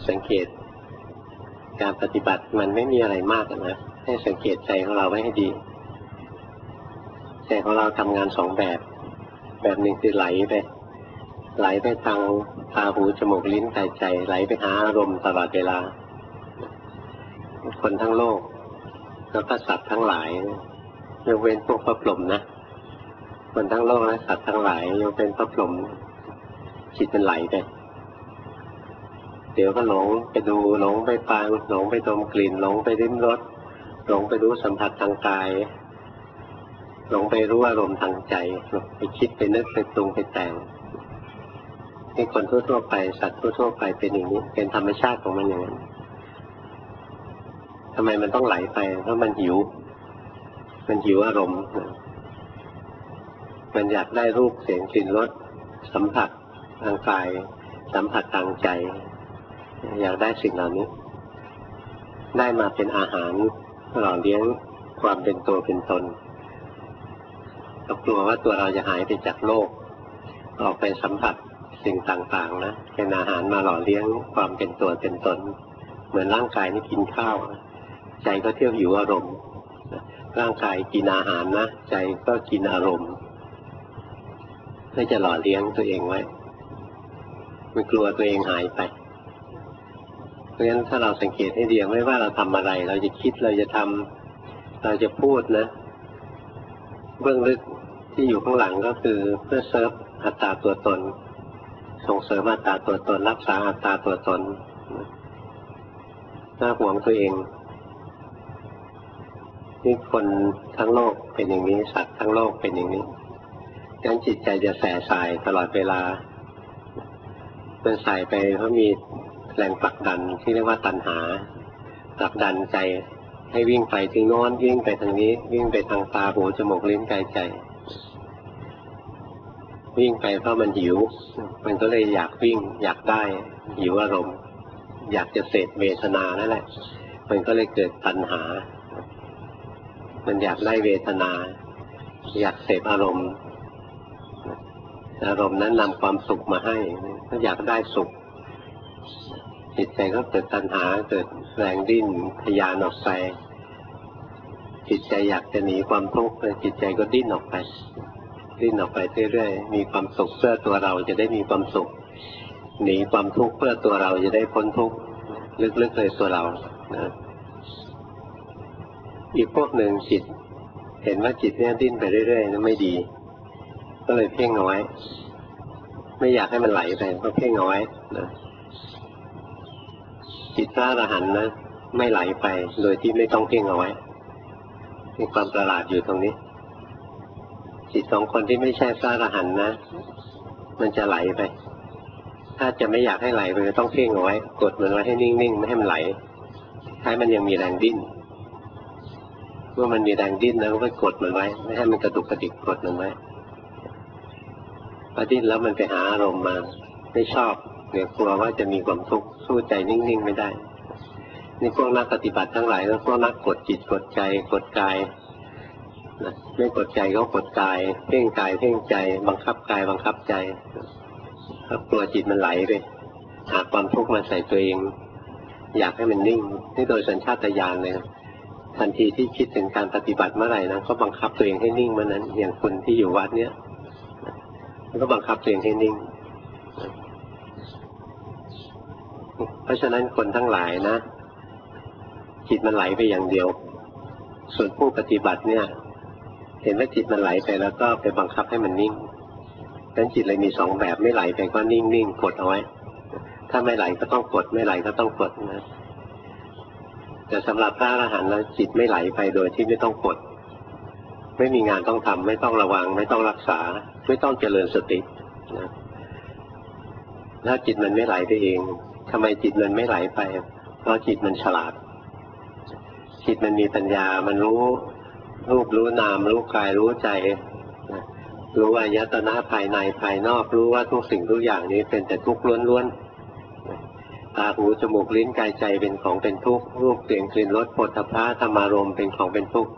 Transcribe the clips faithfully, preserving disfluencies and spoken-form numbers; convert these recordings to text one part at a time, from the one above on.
สังเกตการปฏิบัติมันไม่มีอะไรมากนะให้สังเกตใจของเราไว้ให้ดีใจของเราทำงานสองแบบแบบหนึ่งคือไหลไปไหลไปทางตาหูจมูกลิ้นกายใจไหลไปหาอารมณ์ตลอดเวลาคนทั้งโลกแล้วก็สัตว์ทั้งหลายยกเว้นพวกพระพรหมนะคนทั้งโลกและสัตว์ทั้งหลายยกเว้นพระพรหมจิตมันไหลไปเดี๋ยวก็หลงไปดูหลงไปฟังหลงไปดมกลิ่นหลงไปลิ้มรสหลงไปรู้สัมผัสทางกายหลงไปรู้อารมณ์ทางใจไปคิดไปนึกไปปรุงไปแต่งนี่คนทั่วๆไปสัตว์ทั่วๆไปเป็นอย่างนี้เป็นธรรมชาติของมันอย่างนั้นทำไมมันต้องไหลไปเพราะมันหิวมันหิวอารมณ์มันอยากได้รูปเสียงกลิ่นรสสัมผัสทางกายสัมผัสทางใจอยากได้สิ่งเหล่านี้ได้มาเป็นอาหารหล่อเลี้ยงความเป็นตัวเป็นตนเรากลัวว่าตัวเราจะหายไปจากโลกออกไปสัมผัสสิ่งต่างๆนะเป็นอาหารมาหล่อเลี้ยงความเป็นตัวเป็นตนเหมือนร่างกายนี่กินข้าวใจก็เที่ยวหิวอารมณ์ร่างกายกินอาหารนะใจก็กินอารมณ์เพื่อจะหล่อเลี้ยงตัวเองไว้ไม่กลัวตัวเองหายไปเพราะฉะนั้นถ้าเราสังเกตให้ดีไม่ว่าเราทำอะไรเราจะคิดเราจะทำเราจะพูดนะเบื้องลึกที่อยู่ข้างหลังก็คือเพื่อเซิร์ฟอัตตาตัวตนส่งเสริมอัตตาตัวตนรักษาอัตตาตัวตนน่าห่วงตัวเองนี่คนทั้งโลกเป็นอย่างนี้สัตว์ทั้งโลกเป็นอย่างนี้ดังนั้นจิตใจจะแสสายตลอดเวลามันสายไปเพราะมีแรงผลักดันที่เรียกว่าตัณหาผลักดันใจให้วิ่งไปทางโน้นวิ่งไปทางนี้วิ่งไปทางตาหูจมูกลิ้นกายใจวิ่งไปเพราะมันหิวมันก็เลยอยากวิ่งอยากได้หิวอารมณ์อยากจะเสพเวทนานั่นแหละมันก็เลยเกิดตัณหามันอยากได้เวทนาอยากเสพอารมณ์อารมณ์นั้นนำความสุขมาให้ก็อยากได้สุขจิตใจก็เกิดตัณหาเกิดแรงดิ้นทะยานออกไปจิตใจอยากจะหนีความทุกข์จิตใจก็ดิ้นออกไปดิ้นออกไปเรื่อยๆมีความสุขเพื่อตัวเราจะได้มีความสุขหนีความทุกข์เพื่อตัวเราจะได้พ้นทุกข์ลึกๆเลยตัวเรานะอีกพวกหนึ่งจิตเห็นว่าจิตเนี่ยดิ้นไปเรื่อยๆนั้นไม่ดีก็เลยเพ่งเอาไว้ไม่อยากให้มันไหลไปก็เพ่งเอาไว้นะจิตพระอรหันต์นะไม่ไหลไปโดยที่ไม่ต้องเพ่งเอาไว้มีความประหลาดอยู่ตรงนี้จิตของคนที่ไม่ใช่พระอรหันต์นะมันจะไหลไปถ้าจะไม่อยากให้ไหลไปต้องเพ่งเอาไว้กดมันไว้ให้นิ่งๆไม่ให้มันไหลให้มันยังมีแรงดิ้นเมื่อมันมีแรงดิ้นแล้วก็กดมันไว้ไม่ให้มันกระดุกกระดิกกดมันไว้พอดิ้นแล้วมันไปหาอารมณ์มาไม่ชอบเดี๋ยวกลัวว่าจะมีความทุกข์สู้ใจนิ่งๆไม่ได้นี่พวกนักปฏิบัติทั้งหลายแล้วพวกนักกดจิตกดใจกดกายนะไม่กดใจก็กดกายเพ่งกายเพ่งใจบังคับกายบังคับใจถ้ากลัวจิตมันไหลไปหาความทุกข์มาใส่ตัวเองอยากให้มันนิ่งนี่โดยสัญชาตญาณเลยทันทีที่คิดถึงการปฏิบัติเมื่อไหร่นะก็บังคับตัวเองให้นิ่งเมื่อนั้นอย่างคนที่อยู่วัดเนี้ยก็บังคับตัวเองให้นิ่งเพราะฉะนั้นคนทั้งหลายนะจิตมันไหลไปอย่างเดียวส่วนผู้ปฏิบัติเนี่ยเห็นว่าจิตมันไหลไปแล้วก็ไปบังคับให้มันนิ่งดังนั้นจิตเลยมีสองแบบไม่ไหลไปก็นิ่งนิ่งกดเอาไว้ถ้าไม่ไหลก็ต้องกดไม่ไหลก็ต้องกดนะแต่สำหรับพระอรหันต์แล้วจิตไม่ไหลไปโดยที่ไม่ต้องกดไม่มีงานต้องทำไม่ต้องระวังไม่ต้องรักษาไม่ต้องเจริญสตินะถ้าจิตมันไม่ไหลไปเองทำไมจิตมันไม่ไหลไปเพราะจิตมันฉลาดจิตมันมีปัญญามันรู้รูปรู้นามรู้กายรู้ใจรู้อายตนะภายในภายนอกรู้ว่าทุกสิ่งทุกอย่างนี้เป็นแต่ทุกข์ล้วนๆตาหูจมูกลิ้นกายใจเป็นของเป็นทุกข์รูปเสียงกลิ่นรสโผฏฐัพพะธรรมารมณ์เป็นของเป็นทุกข์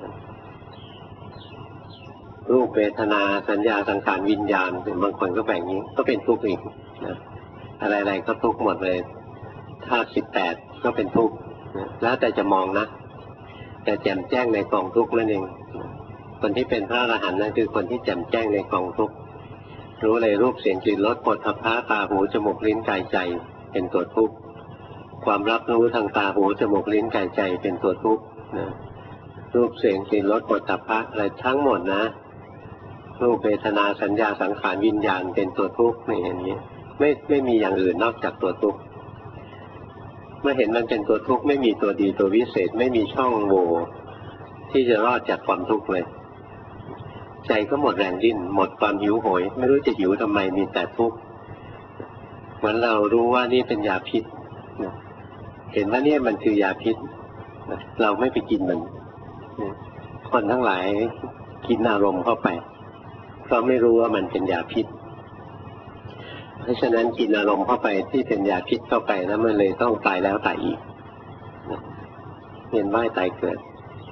รูปเวทนาสัญญาสังขารวิญญาณบางคนก็แบ่งนี้ก็เป็นทุกข์อีกนะอะไรๆก็ทุกข์หมดเลยธาตุสิบแปดก็เป็นทุกข์แล้วแต่จะมองนะแต่แจ่มแจ้งในกองทุกข์นั่นเองคนที่เป็นพระอรหันต์นั่นคือคนที่แจ่มแจ้งในกองทุกข์รู้เลยรูปเสียงกลิ่นรสโผฏฐัพพะตาหูจมูกลิ้นกายใจเป็นตัวทุกข์ความรับรู้ทางตาหูจมูกลิ้นกายใจเป็นตัวทุกข์นะรูปเสียงกลิ่นรสโผฏฐัพพะอะไรทั้งหมดนะรูปเวทนาสัญญาสังขารวิญญาณเป็นตัวทุกข์นี่อย่างนี้ไม่ไม่มีอย่างอื่นนอกจากตัวทุกข์เมื่อเห็นมันเป็นตัวทุกข์ไม่มีตัวดีตัววิเศษไม่มีช่องโหว่ที่จะรอดจากความทุกข์เลยใจก็หมดแรงดิ้นหมดความหิวโหยไม่รู้จะหิวทำไมมีแต่ทุกข์เหมือนเรารู้ว่านี่เป็นยาพิษเห็นว่านี่มันคือยาพิษเราไม่ไปกินมันคนทั้งหลายกินอารมณ์เข้าไปเพราะไม่รู้ว่ามันเป็นยาพิษเพราะฉะนั้นกินอารมณ์เข้าไปที่เป็นยาพิษเข้าไปแล้วมันเลยต้องตายแล้วตายอีกเวียนว่ายตายเกิด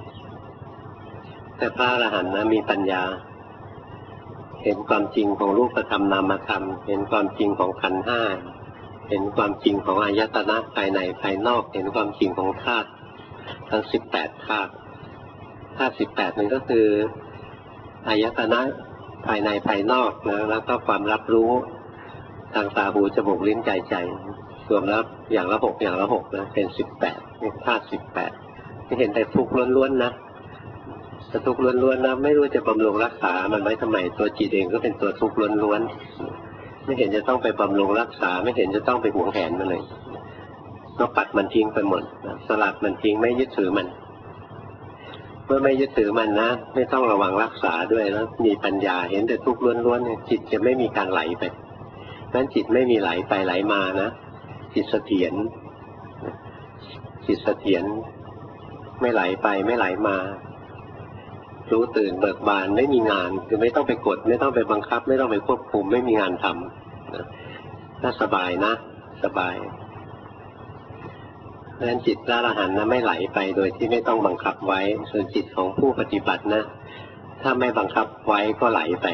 แต่พระอรหันต์นะมีปัญญาเห็นความจริงของรูปธรรมนามธรรมเห็นความจริงของขันธ์ห้าเห็นความจริงของอายตนะภายในภายนอกเห็นความจริงของธาตุทั้งสิบแปดธาตุธาตุสิบแปดนั่นก็คืออายตนะภายในภายนอกนะแล้วก็ความรับรู้ทางตาหูจมูกลิ้นกายใจรวมแล้วอย่างละหกอย่างละหกนะเป็นสิบแปดเป็นธาตุสิบแปดที่เห็นแต่ทุกข์ล้วนๆนะแต่ทุกข์ล้วนๆนะไม่รู้จะบำรุงรักษามันไว้ทำไมตัวจิตเองก็เป็นตัวทุกข์ล้วนๆไม่เห็นจะต้องไปบำรุงรักษาไม่เห็นจะต้องไปหวงแหนมันเลยก็ปัดมันทิ้งไปหมดสลัดมันทิ้งไม่ยึดถือมันเมื่อไม่ยึดถือมันนะไม่ต้องระวังรักษาด้วยแล้วมีปัญญาเห็นแต่ทุกข์ล้วนๆเนี่ยจิตจะไม่มีการไหลไปนั้นจิตไม่มีไหลไปไหลมานะจิตเสถียรจิตเสถียรไม่ไหลไปไม่ไหลมารู้ตื่นเบิกบานไม่มีงานคือไม่ต้องไปกดไม่ต้องไปบังคับไม่ต้องไปควบคุมไม่มีงานทำนะน่าสบายนะสบายเพราะฉะนั้นจิตพระอรหันต์นะไม่ไหลไปโดยที่ไม่ต้องบังคับไว้ส่วนจิตของผู้ปฏิบัตินะถ้าไม่บังคับไว้ก็ไหลไป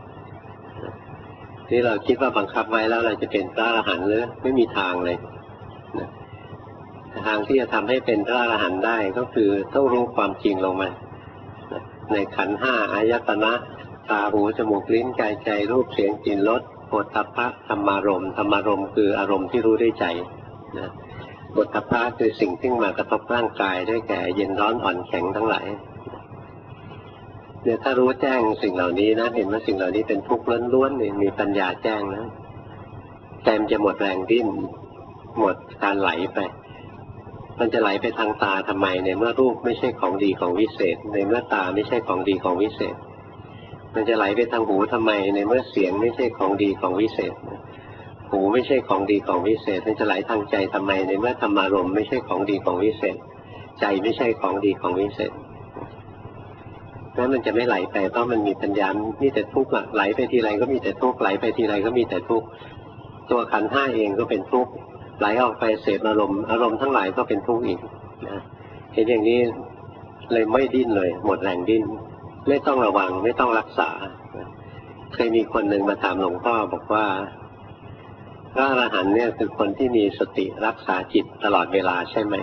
ที่เราคิดว่าบังคับไว้แล้วเราจะเป็นพระอรหันต์หรือไม่มีทางเลยนะทางที่จะทำให้เป็นพระอรหันต์ได้ก็คือต้องรู้ความจริงลงมาในขันธ์ห้าอายตนะตาหูจมูกลิ้นกายใจรูปเสียงกลิ่นรสโผฏฐัพพะธรรมารมณ์ธรรมารมณ์คืออารมณ์ที่รู้ด้วยใจนะโผฏฐัพพะคือสิ่งที่มากระทบร่างกายได้แก่เย็นร้อนอ่อนแข็งทั้งหลายเนี่ยถ้ารู้แจ้งสิ่งเหล่านี้นะเห็นว่าสิ่งเหล่านี้เป็นทุกข์ล้วนๆเนี่ยมีปัญญาแจ้งนะใจมันจะหมดแรงดิ้นหมดการไหลไปมันจะไหลไปทางตาทำไมในเมื่อรูปไม่ใช่ของดีของวิเศษในเมื่อตาไม่ใช่ของดีของวิเศษมันจะไหลไปทางหูทำไมในเมื่อเสียงไม่ใช่ของดีของวิเศษหูไม่ใช่ของดีของวิเศษมันจะไหลทางใจทำไมในเมื่อธรรมารมณ์ไม่ใช่ของดีของวิเศษใจไม่ใช่ของดีของวิเศษนั้นมันจะไม่ไหลไปเพราะมันมีปัญญามีแต่ทุกข์ไหลไปทีไรก็มีแต่ทุกข์ไหลไปทีไรก็มีแต่ทุกข์ตัวขันธ์ห้าเองก็เป็นทุกข์ไหลออกไปเสพอารมณ์อารมณ์ทั้งหลายก็เป็นทุกข์อีกนะเห็นอย่างนี้เลยไม่ดิ้นเลยหมดแรงดิ้นไม่ต้องระวังไม่ต้องรักษาเคยมีคนหนึ่งมาถามหลวงพ่อบอกว่าพระอรหันต์เนี่ยคือคนที่มีสติรักษาจิตตลอดเวลาใช่ไหม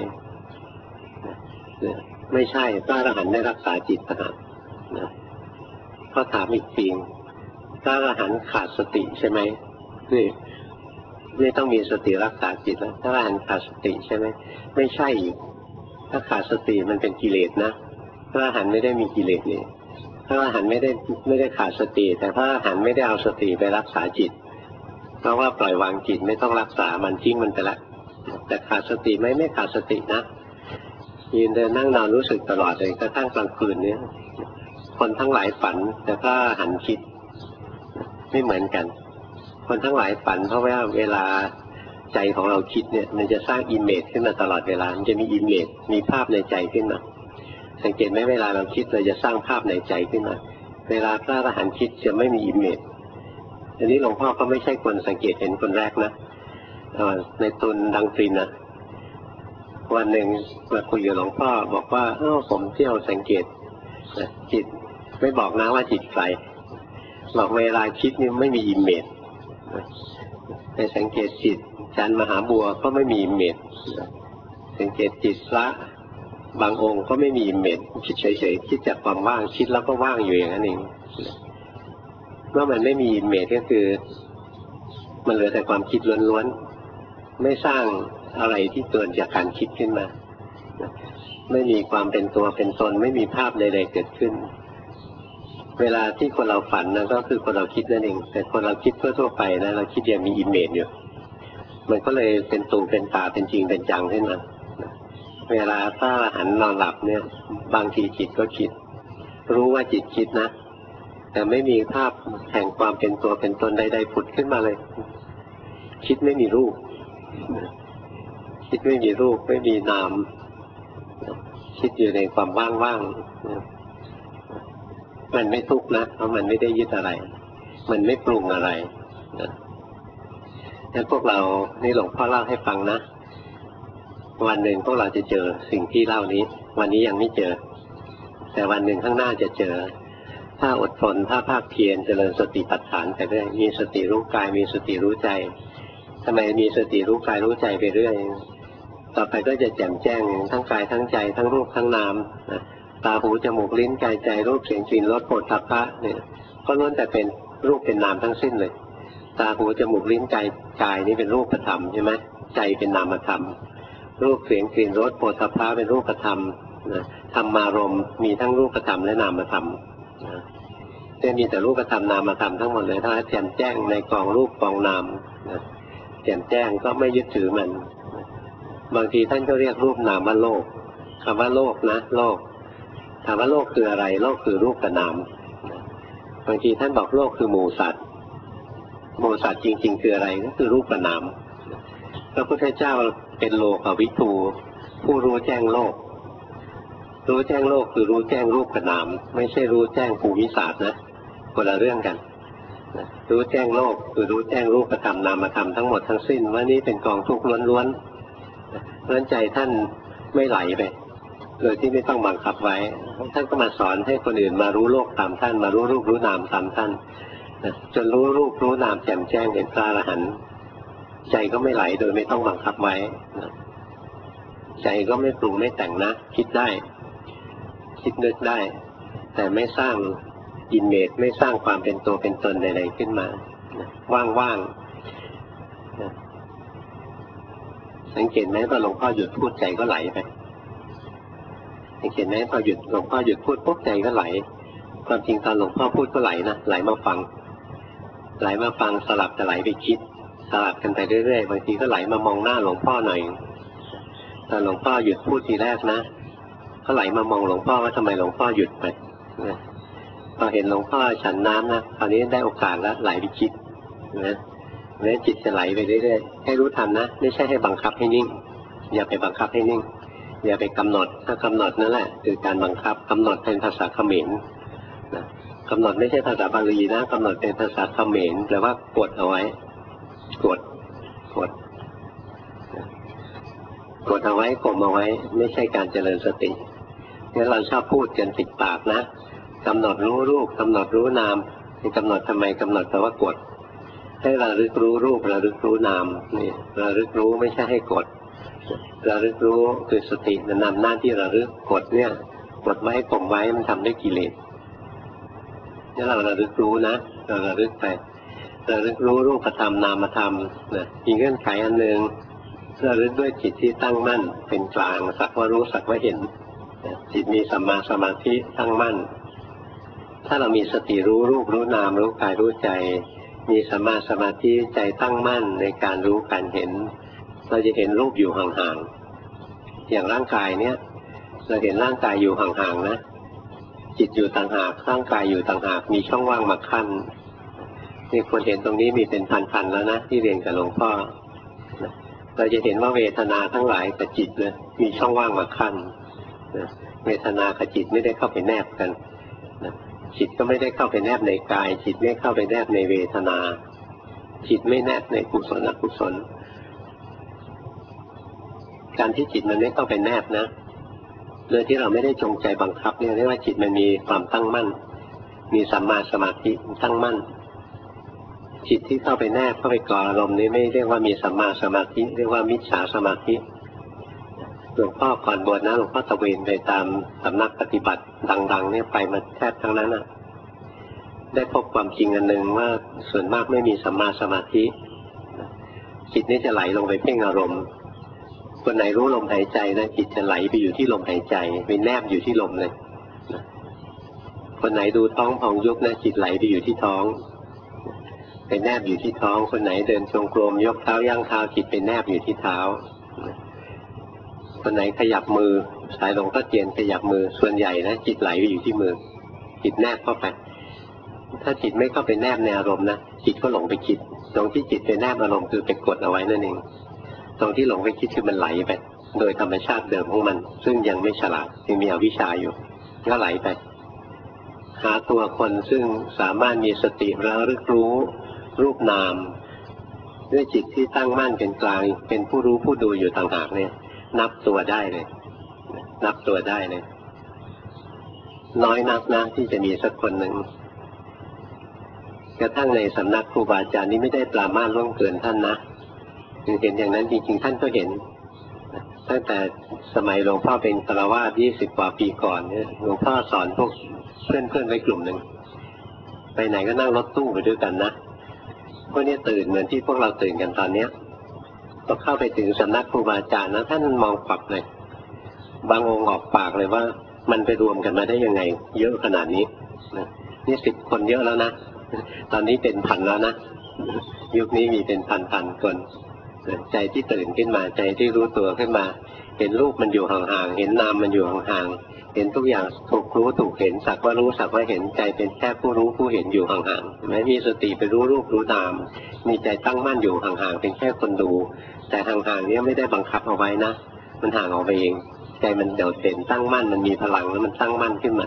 ไม่ใช่พระอรหันต์ได้รักษาจิตขนาดนะเขาถามอีกทีพระอรหันต์ขาดสติใช่ไหมนี่ไม่ต้องมีสติรักษาจิตแล้วพระอรหันต์ขาดสติใช่ไหมไม่ใช่อีกถ้าขาดสติมันเป็นกิเลสนะพระอรหันต์ไม่ได้มีกิเลสนี่พระอรหันต์ไม่ได้ไม่ได้ขาดสติแต่พระอรหันต์ไม่ได้เอาสติไปรักษาจิตเพราะว่าปล่อยวางจิตไม่ต้องรักษามันทิ้งมันไปละแต่ขาดสติไหมไม่ขาดสตินะยืนเดินนั่งนอนรู้สึกตลอดเลยกระทั่งกลางคืนนี้คนทั้งหลายฝันแต่พระอรหันต์คิดไม่เหมือนกันคนทั้งหลายฝันเพราะว่าเวลาใจของเราคิดเนี่ยมันจะสร้างอิมเมจขึ้นมาตลอดเวลามันจะมีอิมเมจมีภาพในใจขึ้นมาสังเกตไหมเวลาเราคิดเราจะสร้างภาพในใจขึ้นมาเวลาพระอรหันต์คิดจะไม่มีอิมเมจอันนี้หลวงพ่อก็ไม่ใช่คนสังเกตเห็นคนแรกนะในตุนดังตรินนะวันหนึ่งมาคุยกับหลวงพ่อบอกว่าเออผมเที่ยวสังเกตจิตไม่บอกนะว่าจิตใครบอกเวลาคิดนี่ไม่มีอิมเมจไปสังเกตจิตจันมหาบัวก็ไม่มีอิมเมจสังเกตจิตพระบางองค์ก็ไม่มีอิมเมจคิดเฉยๆคิดจากความว่างคิดแล้วก็ว่างอยู่อย่างนั้นเองเมื่อมันไม่มีอิมเมจก็คือมันเหลือแต่ความคิดล้วนๆไม่สร้างอะไรที่เกิดจากการคิดขึ้นมาไม่มีความเป็นตัวเป็นตนไม่มีภาพใดๆเกิดขึ้นเวลาที่คนเราฝันนะก็คือคนเราคิดนั่นเองแต่คนเราคิดทั่วๆไปนะเราคิดยังมีอิมเมจอยู่มันก็เลยเป็นตูเป็นตาเป็นจริงเป็นจังขึ้นมาเวลาพระอรหันต์นอนหลับเนี่ยบางทีจิตก็คิดรู้ว่าจิตคิดนะแต่ไม่มีภาพแห่งความเป็นตัวเป็นตนใดๆผุดขึ้นมาเลยคิดไม่มีรูปคิดไม่มีรูปไม่มีนามคิดอยู่ในความว่างๆมันไม่ทุกข์นะเพราะมันไม่ได้ยึดอะไรมันไม่ปรุงอะไรแล้วพวกเรานี่หลวงพ่อเล่าให้ฟังนะวันหนึ่งพวกเราจะเจอสิ่งที่เล่านี้วันนี้ยังไม่เจอแต่วันหนึ่งข้างหน้าจะเจอถ้าอดทนถ้าภาคเพียรเจริญสติปัฏฐานไปเรื่อยมีสติรู้กายมีสติรู้ใจทำไมมีสติรู้กายรู้ใจไปเรื่อยต่อไปก็จะแจ่มแจ้งทั้งกายทั้งใจทั้งรูปทั้งนามตาหูจมูกลิ้นกายใจรูปเสียงกลิ่นรสโผฏฐัพพะเนี่ยก็ล้วนแต่เป็นรูปเป็นนามทั้งสิ้นเลยตาหูจมูกลิ้นกายกายนี่เป็นรูปธรรมใช่ไหมใจเป็นนามธรรมรูปเสียงกลิ่นรสโผฏฐัพพะเป็นรูปธรรมธรรมารมณ์มีทั้งรูปธรรมและนามธรรมจะมีแต่รูปธรรมนามธรรมทั้งหมดเลยถ้าแจ่มแจ้งในกองรูปกองนามแจ่มแจ้งก็ไม่ยึดถือมันบางทีท่านก็เรียกรูปนามว่าโลกคำว่าโลกนะโลกถามว่าโลกคืออะไรโลกคือรูปกับนามบางทีท่านบอกโลกคือหมู่สัตว์หมู่สัตว์จริงๆคืออะไรก็คือรูปกับนามพระพุทธเจ้าเป็นโลกวิทูผู้รู้แจ้งโลกรู้แจ้งโลกคือรู้แจ้งรูปกับนามไม่ใช่รู้แจ้งภูมิศาสตร์นะคนละเรื่องกันรู้แจ้งโลกคือรู้แจ้งรูปธรรมนามธรรมทั้งหมดทั้งสิ้นว่านี้เป็นกองทุกข์ล้วนๆเพราะฉะนั้นใจท่านไม่ไหลไปโดยที่ไม่ต้องบังคับไว้ท่านก็มาสอนให้คนอื่นมารู้โลกตามท่านมารู้รูปรู้นามตามท่านจนรู้รูปรู้นามแจ่มแจ้งเป็นพระอรหันต์ใจก็ไม่ไหลโดยไม่ต้องบังคับไว้ใจก็ไม่ปรุงไม่แต่งนะคิดได้คิดนึกได้แต่ไม่สร้างอินเมจไม่สร้างความเป็นตัวเป็นตนใดๆขึ้นมาว่างๆสังเกตไหมพอหลวงพ่อหยุดพูดใจก็ไหลไปสังเกตไหมพอหยุดหลวงพ่อหยุดพูดปุ๊บใจก็ไหลความจริงตอนหลวงพ่อพูดก็ไหลนะไหลมาฟังไหลมาฟังสลับจะไหลไปคิดสลับกันไปเรื่อยๆบางทีก็ไหลมามองหน้าหลวงพ่อหน่อยตอนหลวงพ่อหยุดพูดทีแรกนะก็ไหลมามองหลวงพ่อว่าทำไมหลวงพ่อหยุดไปพอเห็นหลวงพ่อฉันน้ำนะตอนนี้ได้โอกาสแล้วไหลไปคิดนะแล้วจิตจะไหลไปเรื่อยๆให้รู้ทันนะไม่ใช่ให้บังคับให้นิ่งอย่าไปบังคับให้นิ่งอย่าไปกำหนดถ้ากำหนดนั่นแหละคือการบังคับกำหนดเป็นภาษาเขมรนะกำหนดไม่ใช่ภาษาบาลีนะกำหนดเป็นภาษาเขมรแปลว่ากดเอาไว้กดกดกดเอาไว้กลมเอาไว้ไม่ใช่การเจริญสติงั้นเราชอบพูดกันติดปากนะกำหนดรู้รูปกำหนดรู้นามกำหนดทำไมกำหนดแปลว่ากดให้ระลึกรู้รูประลึกรู้นามนี่ระลึกรู้ไม่ใช่ให้กดระลึกรู้คือสติมันนำหน้าที่ระลึกกดเนี่ยกดไว้กลมไว้มันทำได้กิเลสนี่เราระลึกรู้นะเราระลึกไประลึกรู้รูปธรรมนามธรรมนะมีเงื่อนไขอันหนึ่งระลึกด้วยจิตที่ตั้งมั่นเป็นกลางสักว่ารู้สักว่าเห็นจิตมีสัมมาสมาธิตั้งมั่นถ้าเรามีสติรู้รูปรู้นามรู้กายรู้ใจมีสัมมาสมาธิใจตั้งมั่นในการรู้การเห็นเราจะเห็นรูปอยู่ห่างๆอย่างร่างกายเนี้ยเราเห็นร่างกายอยู่ห่างๆนะจิตอยู่ต่างหากร่างกายอยู่ต่างหากมีช่องว่างมาขั้นนี่คนเห็นตรงนี้มีเป็นพันๆแล้วนะที่เรียนกับหลวงพ่อเราจะเห็นว่าเวทนาทั้งหลายกับจิตเลยมีช่องว่างมาขั้นเวทนากับจิตไม่ได้เข้าไปแนบกันจิตก็ไม่ได้เข้าไปแนบในกายจิตไม่เข้าไปแนบในเวทนาจิตไม่แนบในกุศลอกุศลการที่จิตมันไม่เข้าไปแนบนะโดยที่เราไม่ได้จงใจบังคับเนี่ยเรียกว่าจิตมันมีความตั้งมั่นมีสัมมาสมาธิตั้งมั่นจิตที่เข้าไปแนบเข้าไปก่ออารมณ์นี้ไม่เรียกว่ามีสัมมาสมาธิเรียกว่ามิจฉาสมาธิหลวงพ่อก่อนบวชนะหลวงพ่อตะเวนไปตามสำนักปฏิบัติดังๆเนี่ยไปมาแทบทั้งนั้นอ่ะได้พบความจริงอันหนึ่งว่าส่วนมากไม่มีสัมมาสมาธิจิตนี้จะไหลลงไปเพ่งอารมณ์คนไหนรู้ลมหายใจนะจิตจะไหลไปอยู่ที่ลมหายใจไปแนบอยู่ที่ลมเลยคนไหนดูท้องพองยุบนะจิตไหลไปอยู่ที่ท้องไปแนบอยู่ที่ท้องคนไหนเดินจงกรมยกเท้าย่างเท้าจิตไปแนบอยู่ที่เท้าคนไหนขยับมือสายหลวงพ่อเทียนขยับมือส่วนใหญ่นะจิตไหลไปอยู่ที่มือจิตแนบเข้าไปถ้าจิตไม่เข้าไปแนบในอารมณ์นะจิตก็หลงไปคิดตรงที่จิตไปแนบอารมณ์คือไปกดเอาไว้นั่นเองตรงที่หลงไปคิดคือมันไหลไปโดยธรรมชาติเดิมของมันซึ่งยังไม่ฉลาดยังมีอวิชชาอยู่ก็ไหลไปหาตัวคนซึ่งสามารถมีสติระลึกรู้รูปนามด้วยจิตที่ตั้งมั่นเป็นกลางเป็นผู้รู้ผู้ดูอยู่ต่างหากเนี่ยนับตัวได้เลยนับตัวได้เลยน้อยนักนะที่จะมีสักคนหนึ่งกระทั่งในสำนักครูบาอาจารย์นี้ไม่ได้ปรามาสล่วงเกินท่านนะถึงเห็นอย่างนั้นจริงๆท่านก็เห็นตั้งแต่สมัยหลวงพ่อเป็นฆราวาสยี่สิบกว่าปีก่อนเนี่ยหลวงพ่อสอนพวกเพื่อนๆไว้กลุ่มหนึ่งไปไหนก็นั่งรถตู้ไปด้วยกันนะพวกนี้ตื่นเหมือนที่พวกเราตื่นกันตอนเนี้ยพอเข้าไปถึงสำนักครูบาอาจารย์นะท่านมองปับเลยบางองค์ออกปากเลยว่ามันไปรวมกันมาได้ยังไงเยอะขนาดนี้นะนี่สิบคนเยอะแล้วนะตอนนี้เป็นพันแล้วนะยุคนี้มีเป็นพันพันคนใจที่ตื่นขึ้นมาใจที่รู้ตัวขึ้นมาเห็นรูปมันอยู่ห่างๆเห็นนามมันอยู่ห่างๆเห็นทุกอย่างถูกรู้ถูกเห็นสักว่ารู้สักว่าเห็นใจเป็นแค่ผู้รู้ผู้เห็นอยู่ห่างๆไม่มีสติไปรู้รูปรู้นามมีใจตั้งมั่นอยู่ห่างๆเป็นแค่คนดูแต่ห่างๆนี้ไม่ได้บังคับเอาไว้นะมันห่างออกไปเองใจมันเด่นตั้งมั่นมันมีพลังแล้วมันตั้งมั่นขึ้นมา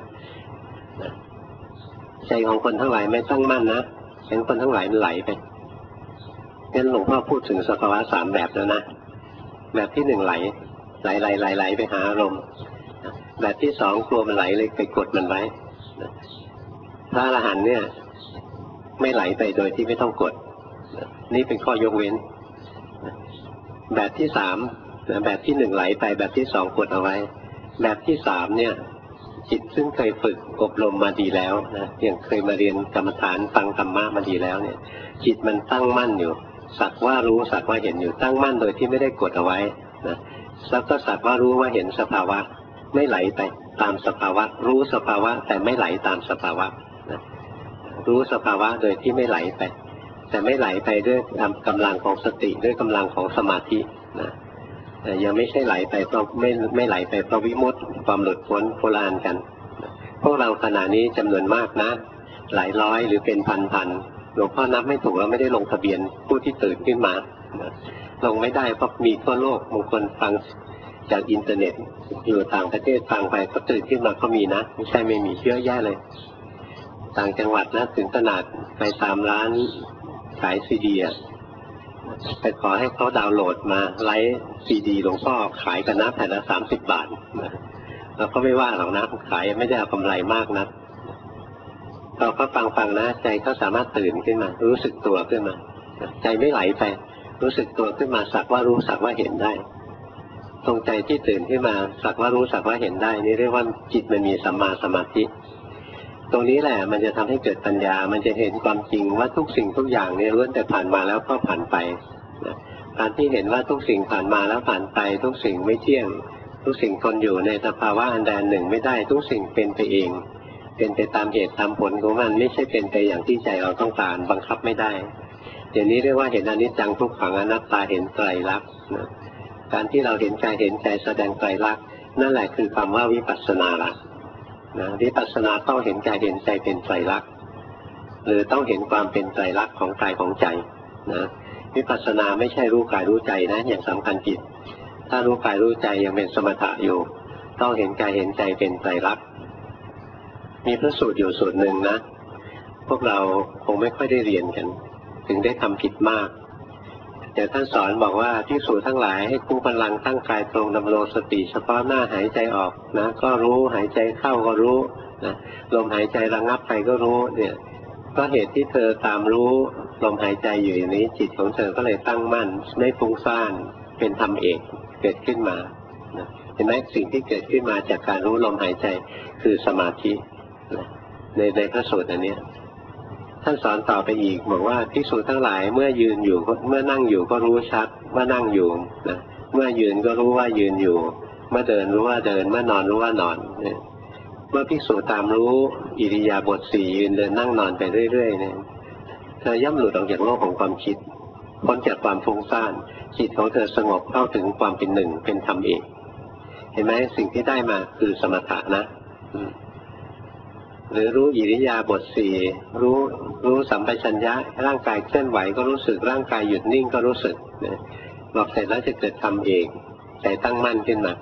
ใจของคนทั้งหลายไม่ตั้งมั่นนะเห็นคนทั้งหลายมันไหลไปงั้นหลวงพ่อพูดถึงสภาวะสามแบบแล้วนะแบบที่หนึ่งไหลไหลไหลไหลไหลไปหาอารมณ์แบบที่สองกลัวมันไหลเลยไปกดมันไว้พระอรหันต์เนี่ยไม่ไหลไปโดยที่ไม่ต้องกดนี่เป็นข้อยกเว้นแบบที่สามแบบที่หนึ่งไหลไปแบบที่สองกดเอาไว้แบบที่สามเนี่ยจิตซึ่งเคยฝึกอบรมมาดีแล้วนะอย่างเคยมาเรียนกรรมฐานฟังธรรมะมาดีแล้วเนี่ยจิตมันตั้งมั่นอยู่สักว่ารู้สักว่าเห็นอยู่ตั้งมั่นโดยที่ไม่ได้กดเอาไว้นะแล้วก็สักว่ารู้ว่าเห็นสภาวะไม่ไหลไปตามสภาวะรู้สภาวะแต่ไม่ไหลตามสภาวะนะรู้สภาวะโดยที่ไม่ไหลไปแต่ไม่ไหลไปด้วยกำลังของสติด้วยกำลังของสมาธินะแต่ยังไม่ใช่ไหลไปเพราะไม่ไม่ไหลไปเพราะวิมุตติความหลุดพ้นโบราณกันพวกเราขณะนี้จำนวนมากนะหลายร้อยหรือเป็นพันพันหลวงพ่อนับไม่ถูกแล้วไม่ได้ลงทะเบียนผู้ที่ตื่นขึ้นมาลงไม่ได้เพราะมีทั่วโลกบางคนฟังจากอินเทอร์เน็ตอยู่ต่างประเทศฟังไปก็ตื่นขึ้นมาก็มีนะไม่ใช่ไม่มีเยอะแยะเลยต่างจังหวัดนะถึงขนาดไปตามร้านขายซีดีอะไปขอให้เขาดาวน์โหลดมาไลฟ์ซีดีหลวงพ่อขายกันนะแผ่นละสามสิบบาทเราก็ไม่ว่าหรอกนะขายไม่ได้เอากำไรมากนะพอเขาฟังฟังนะใจเขาสามารถตื่นขึ้นมารู้สึกตัวขึ้นมาใจไม่ไหลไปรู้สึกตัวขึ้นมาสักว่ารู้สักว่าเห็นได้ตรงใจที่ตื่นขึ้นมาสักว่ารู้สักว่าเห็นได้นี่เรียกว่าจิตมันมีสัมมาสมาธิตรงนี้แหละมันจะทำให้เกิดปัญญามันจะเห็นความจริงว่าทุกสิ่งทุกอย่างเนี่ยล้วนแต่ผ่านมาแล้วก็ผ่านไปการที่เห็นว่าทุกสิ่งผ่านมาแล้วผ่านไปทุกสิ่งไม่เที่ยงทุกสิ่งทนอยู่ในสภาวะอันใดอันหนึ่งไม่ได้ทุกสิ่งเป็นไปเองเป็นไปตามเหตุตามผลของมันไม่ใช่เป็นไปอย่างที่ใจเราต้องการบังคับไม่ได้เดี๋ยวนี้เรียกว่าเห็นอนิจจังทุกขังอนัตตาเห็นไตรลักษณ์นะการที่เราเห็นใจเห็นใจแสดงไตรลักษณ์นั่นแหละคือคำว่าวิปัสสนาละนะวิปัสสนาต้องเห็นใจเห็นใจเป็นไตรลักษณ์หรือต้องเห็นความเป็นไตรลักษณ์ของกายของใจนะวิปัสสนาไม่ใช่รู้กายรู้ใจนะอย่างสำคัญผิดถ้ารู้กายรู้ใจยังเป็นสมถะอยู่ต้องเห็นกายเห็นใจเป็นไตรลักษณ์มีพระสูตรอยู่สูตรหนึ่งนะพวกเราคงไม่ค่อยได้เรียนกันถึงได้ทำผิดมากแต่ท่านสอนบอกว่าภิกษุทั้งหลายให้คู่พลังตั้งกายตรงดำรงสติเฉพาะหน้าหายใจออกนะก็รู้หายใจเข้าก็รู้นะลมหายใจระงับไปก็รู้เนี่ยก็เหตุที่เธอตามรู้ลมหายใจอยู่อย่างนี้จิตของเธอก็เลยตั้งมั่นไม่ฟุ้งซ่านเป็นธรรมเอกเกิดขึ้นมาเห็นไหมสิ่งที่เกิดขึ้นมาจากการรู้ลมหายใจคือสมาธิในในพระสูตรอันนี้ท่านสอนต่อไปอีกบอกว่าภิกษุทั้งหลายเมื่อยืนอยู่เมื่อนั่งอยู่ก็รู้ชัดว่านั่งอยู่นะเมื่อยืนก็รู้ว่ายืนอยู่เมื่อเดินรู้ว่าเดินเมื่อนอนรู้ว่านอนเมื่อภิกษุตามรู้อิริยาบถสี่ยืนเดินนั่งนอนไปเรื่อยๆเนี่ยเธอย่อมหลุดออกจากโลกของความคิดพ้นจากความฟุ้งซ่านจิตของเธอสงบเข้าถึงความเป็นหนึ่งเป็นธรรมเอกเห็นไหมสิ่งที่ได้มาคือสมถะนะหรือรู้อิริยาบถสี่รู้รู้สัมปชัญญะร่างกายเคลื่อนไหวก็รู้สึกร่างกายหยุดนิ่งก็รู้สึกบอกเสร็จแล้วจะเกิดธรรมเอกใจตั้งมั่นขึ้นมา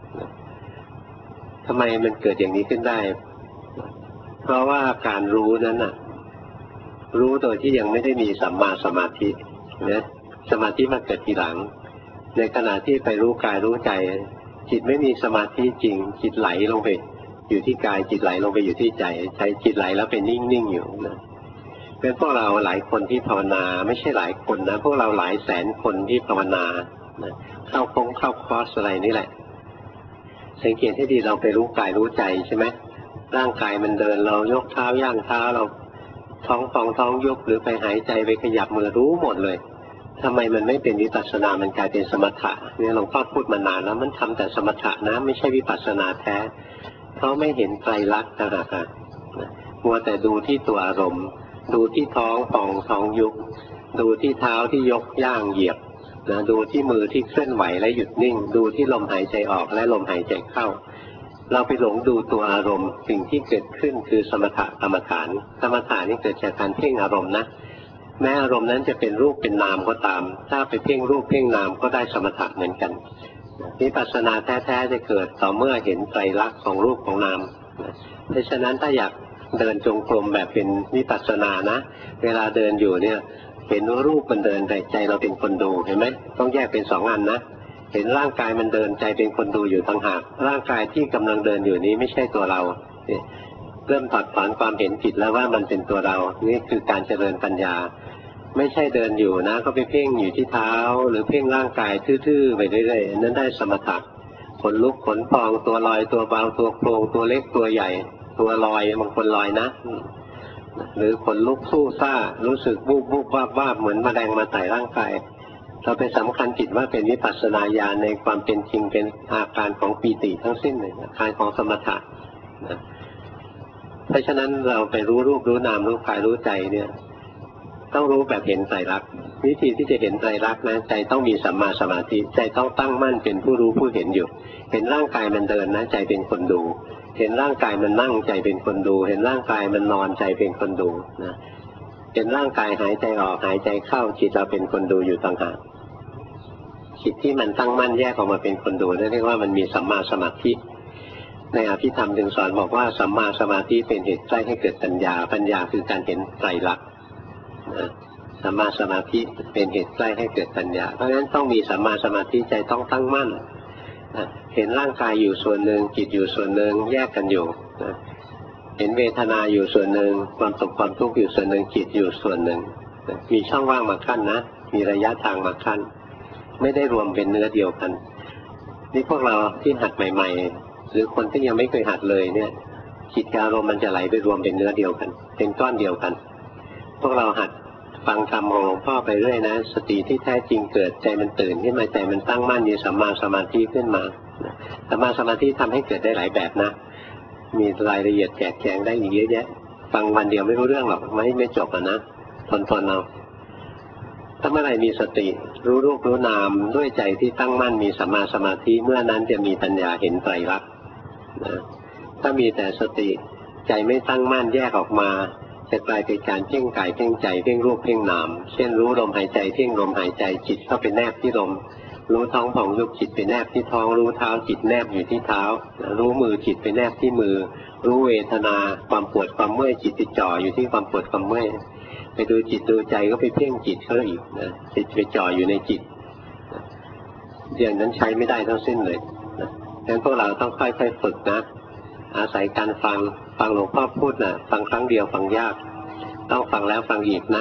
ทำไมมันเกิดอย่างนี้ขึ้นได้เพราะว่าการรู้นั้นน่ะรู้โดยที่ยังไม่ได้มีสัมมาสมาธินะสมาธิมาเกิดทีหลังในขณะที่ไปรู้กายรู้ใจจิตไม่มีสมาธิจริงจิตไหลลงไปอยู่ที่กายจิตไหลลงไปอยู่ที่ใจใจจิตไหลแล้วเป็นนิ่งๆอยู่นะเป็นพวกเราหลายคนที่ภาวนาไม่ใช่หลายคนนะพวกเราหลายแสนคนที่ภาวนานะเข้าคงเข้าคอร์สอะไรนี่แหละสังเกตให้ดีเราไปรู้กายรู้ใจใช่ไหมร่างกายมันเดินเรายกเท้าย่างเท้าเราท้องฟองท้องยุบหรือไปหายใจไปขยับมือรู้หมดเลยทำไมมันไม่เป็นวิปัสสนามันกลายเป็นสมถะเนี่ยหลวงพ่อพูดมานานแล้วมันทำแต่สมถะนะไม่ใช่วิปัสสนาแท้เพราะไม่เห็นไตรลักษณ์นะครับมัวแต่ดูที่ตัวอารมณ์ดูที่ท้องฟองท้องยุบดูที่เท้าที่ยกย่างเหยียบนะดูที่มือที่เคลื่อนไหวและหยุดนิ่งดูที่ลมหายใจออกและลมหายใจเข้าเราไปหลงดูตัวอารมณ์สิ่งที่เกิดขึ้นคือสมถะกรรมฐานสมถะนี่เกิดจากการเพ่งอารมณ์นะแม้อารมณ์นั้นจะเป็นรูปเป็นนามก็ตามถ้าไปเพ่งรูปเพ่งนามก็ได้สมถะเหมือนกันวิปัสสนาแท้ๆจะเกิดต่อเมื่อเห็นไตรลักษณ์ของรูปของนามเพราะฉะนั้นถ้าอยากเดินจงกรมแบบเป็นวิปัสสนานะเวลาเดินอยู่เนี่ยเห็นว่ารูปมันเดินแต่ใจเราเป็นคนดูเห็นไหมต้องแยกเป็นสองอันนะเห็นร่างกายมันเดินใจเป็นคนดูอยู่ต่างหากร่างกายที่กำลังเดินอยู่นี้ไม่ใช่ตัวเราเริ่มถอดถอนความเห็นผิดแล้วว่ามันเป็นตัวเรานี่คือการเจริญปัญญาไม่ใช่เดินอยู่นะก็ไปเพ่งอยู่ที่เท้าหรือเพ่งร่างกายทื่อๆไปเรื่อยๆนั้นได้สมถะขนลุกขนพองตัวลอยตัวเบาตัวโครงตัวเล็กตัวใหญ่ตัวลอยบางคนลอยนะหรือขนลุกสู้ซ่ารู้สึกบูบบูบวาบวาบเหมือนแมลงมาไต่ร่างกายเราไปสำคัญผิดว่าเป็นวิปัสสนาญาณในความเป็นจริงเป็นอาการของปีติทั้งสิ้นเลยอาการของสมถะนะเพราะฉะนั้นเราไปรู้รูปรู้นามรู้กายรู้ใจเนี่ยต้องรู้แบบเห็นไตรลักษณ์วิธีที่จะเห็นไตรลักษณ์นะใจต้องมีสัมมาสมาธิใจต้องตั้งมั่นเป็นผู้รู้ผู้เห็นอยู่เห็นร่างกายมันเดินนะใจเป็นคนดูเห็นร่างกายมันนั่งใจเป็นคนดูเห็นร่างกายมันนอนใจเป็นคนดูนะเห็นร่างกายหายใจออกหายใจเข้าจิตเราเป็นคนดูอยู่ต่างหากจิตที่มันตั้งมั่นแยกออกมาเป็นคนดูนั่นเรียกว่ามันมีสัมมาสมาธิในอภิธรรมถึงสอนบอกว่าสัมมาสมาธิเป็นเหตุใกล้ให้เกิดปัญญาปัญญาคือการเห็นไตรลักษณ์สัมมาสมาธิเป็นเหตุใกล้ให้เกิดปัญญาเพราะฉะนั้นต้องมีสัมมาสมาธิใจต้องตั้งมั่นเห็นร่างกายอยู่ส่วนหนึ่งจิตอยู่ส่วนหนึ่งแยกกันอยู่เห็นเวทนาอยู่ส่วนหนึ่งความสุขความทุกข์อยู่ส่วนหนึ่งจิตอยู่ส่วนหนึ่งมีช่องว่างมาขั้นนะมีระยะทางมาขั้นไม่ได้รวมเป็นเนื้อเดียวกันนี่พวกเราที่หัดใหม่ๆหรือคนที่ยังไม่เคยหัดเลยเนี่ยจิตกับอารมณ์มันจะไหลไปรวมเป็นเนื้อเดียวกันเป็นก้อนเดียวกันพวกเราหัดฟังธรรมของหลวงพ่อไปเรื่อยนะสติที่แท้จริงเกิดใจมันตื่นขึ้นมาใจมันตั้งมั่นมีสัมมาสมาธิขึ้นมาสัมมาสมาธิทำให้เกิดได้หลายแบบนะมีรายละเอียดแจกแจงได้อีกเยอะแยะฟังวันเดียวไม่รู้เรื่องหรอกไม่ไม่จบอ่ะนะทนทนเอาถ้าเมื่อไหร่มีสติรู้รูปรู้นามด้วยใจที่ตั้งมั่นมีสัมมาสมาธิเมื่อนั้นจะมีปัญญาเห็นไตรลักษณ์นะถ้ามีแต่สติใจไม่ตั้งมั่นแยกออกมาจะกลายเป็นการเพ่งกายเพ่งใจเพ่งรูปเพ่งนามเช่นรู้ลมหายใจเพ่งลมหายใจจิตเข้าไปแนบที่ลมรู้ท้องผ่องยุบจิตไปแนบที่ท้องรู้เท้าจิตแนบอยู่ที่เท้ารู้มือจิตไปแนบที่มือรู้เวทนาความปวดความเมื่อยจิตติดจ่ออยู่ที่ความปวดความเมื่อยไปดูจิตดูใจก็ไปเพ่งจิตเขาอีกนะจิตไปจ่ออยู่ในจิตอย่างนั้นใช้ไม่ได้ทั้งสิ้นเลยนะงั้นพวกเราต้องค่อยๆฝึกนะอาศัยการฟังฟังหลวงพ่อพูดนะฟังครั้งเดียวฟังยากต้องฟังแล้วฟังอีกนะ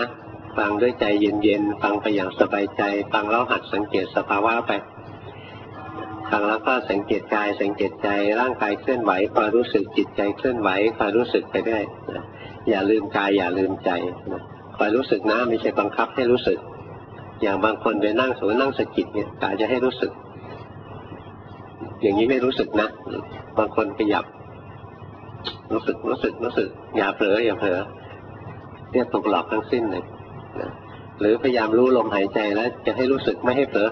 ฟังด้วยใจเย็นๆฟังไปอย่างสบายใจฟังแล้วหัดสังเกตสภาวะไปฟังแล้วก็สังเกตกายสังเกตใจร่างกายเคลื่อนไหวคอยรู้สึกจิตใจเคลื่อนไหวคอยรู้สึกไปได้นะอย่าลืมกายอย่าลืมใจนะคอยรู้สึกนะไม่ใช่บังคับให้รู้สึกอย่างบางคนไปนั่งสมมตินั่งสะกิดเนี่ยกายจะให้รู้สึกอย่างนี้ไม่รู้สึกนะบางคนขยับรู้สึกรู้สึกรู้สึกอย่าเผลออย่าเผลอเนี่ยตกหลอกทั้งสิ้นเลยนะหรือพยายามรู้ลมหายใจแล้วจะให้รู้สึกไม่ให้เผลอ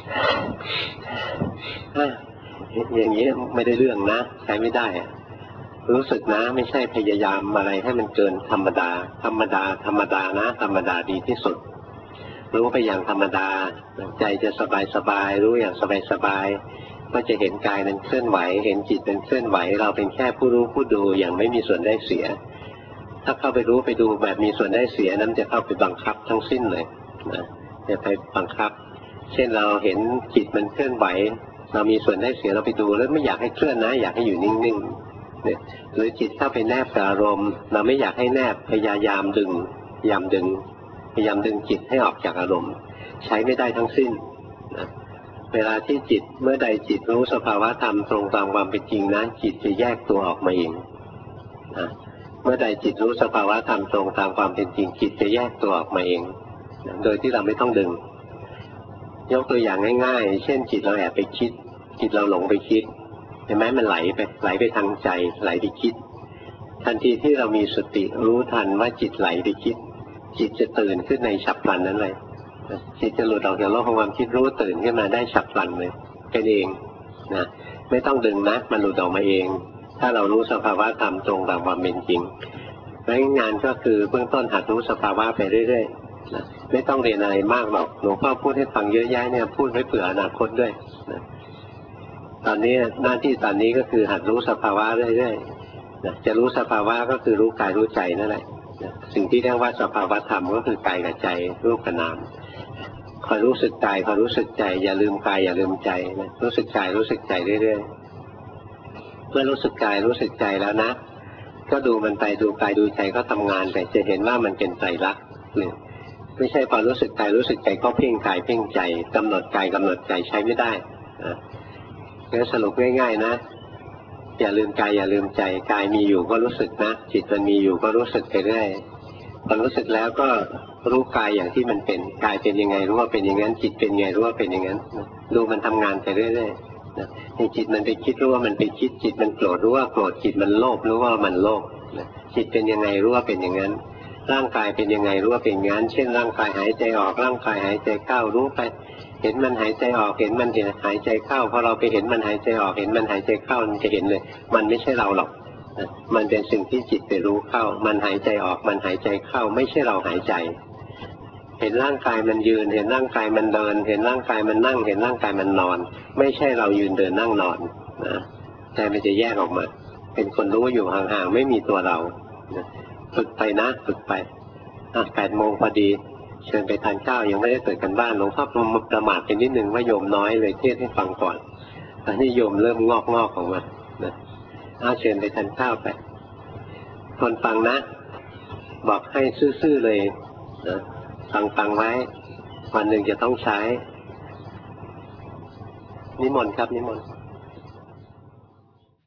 อย่างนี้ไม่ได้เรื่องนะใช้ไม่ได้รู้สึกนะไม่ใช่พยายามอะไรให้มันเกินธรรมดาธรรมดาธรรมดานะธรรมดาดีที่สุดรู้ไปอย่างธรรมดาใจจะสบายสบายรู้อย่างสบายสบายก็จะเห็นกายมันเคลื่อนไหวเห็นจิตเป็นเคลื่อนไหวเราเป็นแค่ผู้รู้ผู้ดูอย่างไม่มีส่วนได้เสียถ้าเข้าไปรู้ไปดูแบบมีส่วนได้เสียนั้นจะเข้าไปบังคับทั้งสิ้นเลยนะจะไปบังคับเช่นเราเห็นจิตมันเคลื่อนไหวเรามีส่วนได้เสียเราไปดูแล้วไม่อยากให้เคลื่อนนะอยากให้อยู่นิ่งๆเนี่ยหรือจิตเข้าไปแนบกับอารมณ์เราไม่อยากให้แนบพยายามดึงพยายามดึงพยายามดึงจิตให้ออกจากอารมณ์ใช้ไม่ได้ทั้งสิ้นนะเวลาที่จิตเมื่อใดจิตรู้สภาวะธรรมตรงตามความเป็นจริงนะจิตจะแยกตัวออกมาเองนะเมื่อใดจิตรู้สภาวะธรรมตรงตามความเป็นจริงจิตจะแยกตัวออกมาเองนะโดยที่เราไม่ต้องดึงยกตัวอย่างง่ายๆเช่นจิตเราแอบไปคิดจิตเราหลงไปคิดเห็นไหมมันไหลไปไหลไปทางใจไหลไปคิดทันทีที่เรามีสติรู้ทันว่าจิตไหลไปคิดจิตจะตื่นขึ้นในฉับพลันนั้นเลยจิตจะหลุดออกจากโลกของความคิดรู้ตื่นขึ้นมาได้ฉับพลันเลยเป็นเองนะไม่ต้องดึงนะมันหลุดออกมาเองถ้าเรารู้สภาวะธรรมตรงตามความเป็นจริงแล้วงานก็คือเบื้องต้นหัดรู้สภาวะไปเรื่อยๆนะไม่ต้องเรียนอะไรมากหรอกหลวงพ่อพูดให้ฟังเยอะแยะเนี่ยพูดไว้เผื่ออนาคตด้วยนะตอนนี้หน้าที่ตอนนี้ก็คือหัดรู้สภาวะเรื่อยๆนะจะรู้สภาวะก็คือรู้กายรู้ใจนั่นแหละนะสิ่งที่เรียกว่าสภาวะธรรมก็คือกายกับใจรูปกับนามคอยรู้สึกกายคอยรู้สึกใจอย่าลืมกายอย่าลืมใจนะรู้สึกกายรู้สึกใจเรื่อยๆเมื่อรู้สึกกายรู้สึกใจแล้วนะก็ดูมันไปดูกายดูใจก็ทำงานไปจะเห็นว่ามันเป็นไตรลักษณ์เนี่ยไม่ใช่พอรู้สึกกายรู้สึกใจก็เพ่งกายเพ่งใจกำหนดกายกำหนดใจใช้ไม่ได้นะงั้นสรุปง่ายๆนะอย่าลืมกายอย่าลืมใจกายมีอยู่ก็รู้สึกนะจิตมันมีอยู่ก็รู้สึกไปเรื่อยพอรู้สึกแล้วก็รู้กายอย่างที่มันเป็นกายเป็นยังไงรู้ว่าเป็นอย่างนั้นจิตเป็นยังไงรู้ว่าเป็นอย่างนั้นดูมันทำงานไปเรื่อยๆนะจิตมันไปคิดรู้ว่ามันไปคิดจิตมันโกรธรู้ว่าโกรธจิตมันโลภรู้ว่ามันโลภนะจิตเป็นยังไงรู้ว่าเป็นอย่างนั้นร่างกายเป็นยังไงรู้ว่าเป็นอย่างนั้นเช่นร่างกายหายใจออกร่างกายหายใจเข้ารู้ไปเห็นมันหายใจออกเห็นมันหายใจเข้าพอเราไปเห็นมันหายใจออกเห็นมันหายใจเข้ามันจะเห็นเลยมันไม่ใช่เราหรอกมันเป็นสิ่งที่จิตไปรู้เข้ามันหายใจออกมันหายใจเข้าไม่ใช่เราหายใจเห็นร่างกายมันยืนเห็นร่างกายมันเดินเห็นร่างกายมันนั่งเห็นร่างกายมันนอนไม่ใช่เรายืนเดินนั่งนอนนะใจมันจะแยกออกมาเป็นคนรู้อยู่ห่างๆไม่มีตัวเราฝึกไปนะฝึกไปอ่ะแปดโมงพอดีเชิญไปทานข้าวยังไม่ได้เปิดกันบ้านหลวงพ่อประมาทไปนิดนึงว่าโยมน้อยเลยเทศให้ฟังก่อนตอนนี้โยมเริ่มงอกงอกออกมานะเอาเชิญไปทานข้าวไปคนฟังนะบอกให้ซื่อๆเลยนะฟังฟังไว้วันหนึ่งจะต้องใช้นิมนต์ครับนิมนต์